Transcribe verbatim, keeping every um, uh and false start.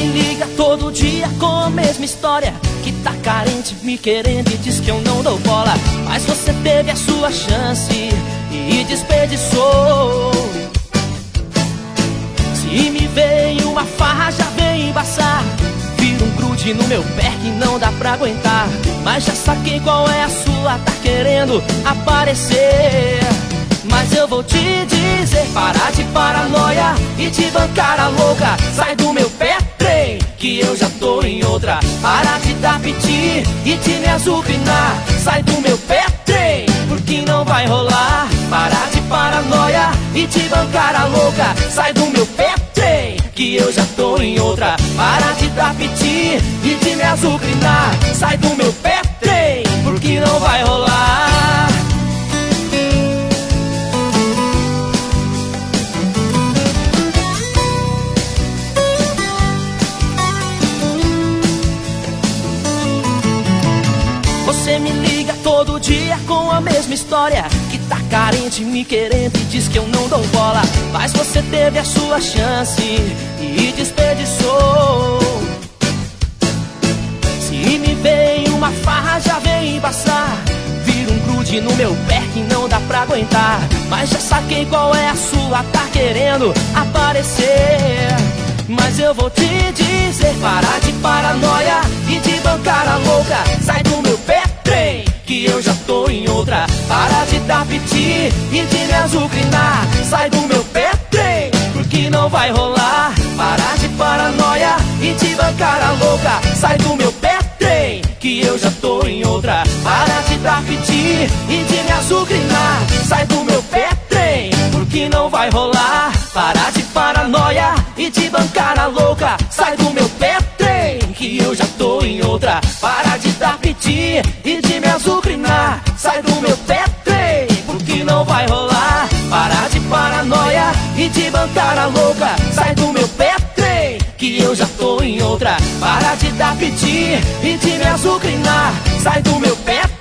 me liga todo dia com a mesma história, que tá carente, me querendo e diz que eu não dou bola. Mas você teve a sua chance e desperdiçou. Se me vem uma farra, já vem embaçar, vira um grude no meu pé que não dá pra aguentar. Mas já saquei qual é a sua, tá querendo aparecer. Mas eu vou te dizer, para de paranoia e de bancar a louca. Sai do meu pé, trem, que eu já tô em outra. Para de dar piti e de me azucrinar. Sai do meu pé, trem, porque não vai rolar. Para de paranoia e de bancar a louca. Sai do meu pé, trem, que eu já tô em outra. Para de dar piti e de me azucrinar. Sai do meu pé, trem, porque não vai rolar. Você me liga todo dia com a mesma história, que tá carente, me querendo e diz que eu não dou bola. Mas você teve a sua chance e desperdiçou. Se me vem uma farra, já vem embaçar, vira um grude no meu pé que não dá pra aguentar. Mas já saquei qual é a sua, tá querendo aparecer. Mas eu vou te dizer, para de paranoia e de bancar a louca. Sai do meu pé, trem, que eu já tô em outra. Para de dar piti e de me azucrinar. Sai do meu pé, trem, porque não vai rolar. Para de paranoia e de bancar a louca. Sai do meu pé, trem, que eu já tô em outra. Para de dar piti e de me azucrinar. Sai do meu pé, trem, porque não vai rolar. Para de paranoia e de bancar a louca. Sai do meu pé, trem, que eu já tô em outra. Para de dar piti e de me azucrinar. Sai do meu pé, trem, porque não vai rolar. Para de paranoia e de bancar a louca. Sai do meu pé, trem, que eu já tô em outra. Para de dar piti e de me azucrinar. Sai do meu pé,